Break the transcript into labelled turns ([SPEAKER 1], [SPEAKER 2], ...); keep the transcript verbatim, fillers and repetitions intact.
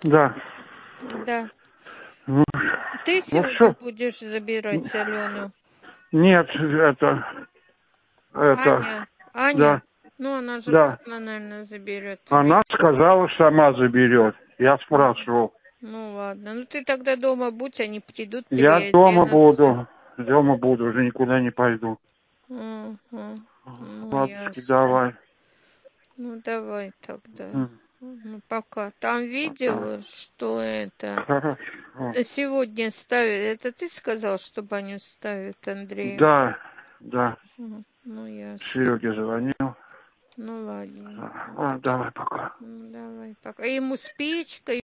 [SPEAKER 1] Да.
[SPEAKER 2] Да.
[SPEAKER 1] Ну,
[SPEAKER 2] Ты
[SPEAKER 1] ну
[SPEAKER 2] сегодня
[SPEAKER 1] все.
[SPEAKER 2] будешь забирать Алену?
[SPEAKER 1] Нет, это, это,
[SPEAKER 2] Аня? Аня?
[SPEAKER 1] да,
[SPEAKER 2] Ну, она же
[SPEAKER 1] да.
[SPEAKER 2] дома, наверное, заберет.
[SPEAKER 1] Она сказала, сама заберет. Я спрашивал.
[SPEAKER 2] Ну ладно. Ну ты тогда дома будь, они придут,
[SPEAKER 1] Я дома
[SPEAKER 2] переоденутся.
[SPEAKER 1] буду. Дома буду, уже никуда не пойду.
[SPEAKER 2] Ага. Ну,
[SPEAKER 1] Ладушки,
[SPEAKER 2] ясно.
[SPEAKER 1] давай.
[SPEAKER 2] Ну, давай тогда.
[SPEAKER 1] М,
[SPEAKER 2] Ну, пока. Там
[SPEAKER 1] Пока.
[SPEAKER 2] видел, что это...
[SPEAKER 1] Хорошо.
[SPEAKER 2] Сегодня ставят... Это ты сказал, что баню ставят, Андрей?
[SPEAKER 1] Да, да.
[SPEAKER 2] Ага. Ну, ясно.
[SPEAKER 1] Сереге звонил.
[SPEAKER 2] Ну, ладненько.
[SPEAKER 1] А, давай, пока.
[SPEAKER 2] Ну, давай, пока. Ему с печкой